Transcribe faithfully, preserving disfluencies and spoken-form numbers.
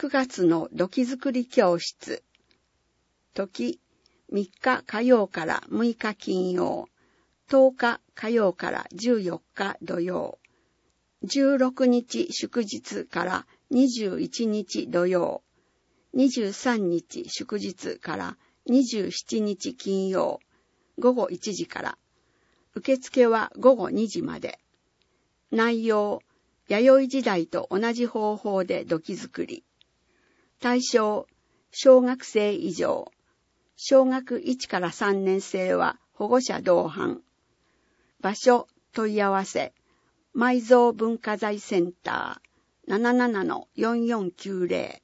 くがつの土器作り教室。時、みっか火曜からむいか金曜、とおか火曜からじゅうよっか土曜、じゅうろくにち祝日からにじゅういちにち土曜、にじゅうさんにち祝日からにじゅうしちにち金曜、ごごいちじから。受付はごごにじまで。内容、弥生時代と同じ方法で土器作り。対象、小学生以上。小学いちからさんねん生は保護者同伴。場所、問い合わせ、埋蔵文化財センター ななななのよんよんきゅうぜろ